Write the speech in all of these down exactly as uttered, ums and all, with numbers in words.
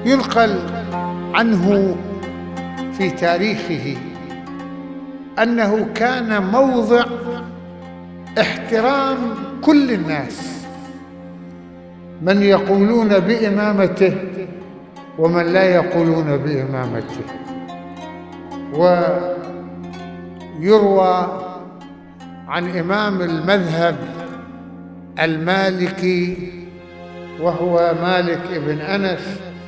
ينقل عنه في تاريخه أنه كان موضع احترام كل الناس، من يقولون بإمامته ومن لا يقولون بإمامته. ويروى عن إمام المذهب المالكي وهو مالك ابن أنس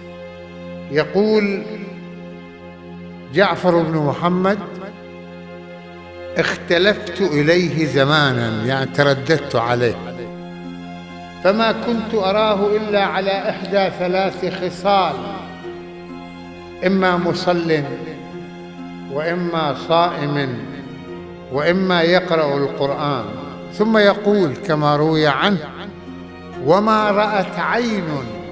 يقول: جعفر بن محمد اختلفت إليه زمانا، يعني ترددت عليه، فما كنت أراه إلا على إحدى ثلاث خصال: إما مصل، وإما صائم، وإما يقرأ القرآن. ثم يقول كما روي عنه: وما رأت عين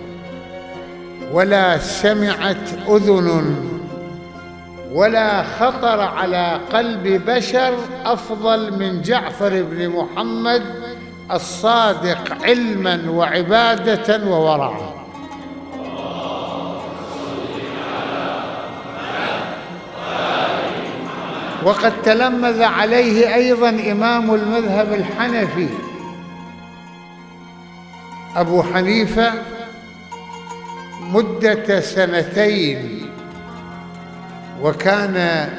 ولا سمعت أذن ولا خطر على قلب بشر أفضل من جعفر بن محمد الصادق علما وعبادة وورعا. وقد تلمذ عليه أيضا إمام المذهب الحنفي أبو حنيفة مدة سنتين، وكان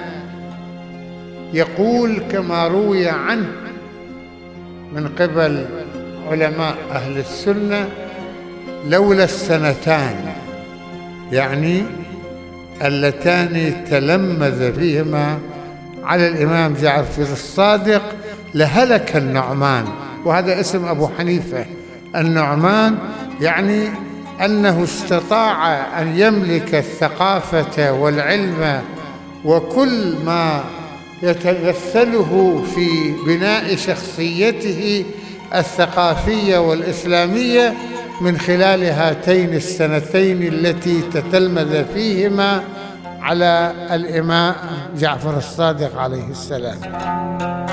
يقول كما روي عنه من قبل علماء أهل السنة: لولا السنتان، يعني اللتان تلمذ فيهما على الإمام جعفر الصادق، لهلك النعمان. وهذا اسم أبو حنيفة النعمان، يعني أنه استطاع أن يملك الثقافة والعلم وكل ما يتمثله في بناء شخصيته الثقافية والإسلامية من خلال هاتين السنتين التي تتلمذ فيهما على الإمام جعفر الصادق عليه السلام.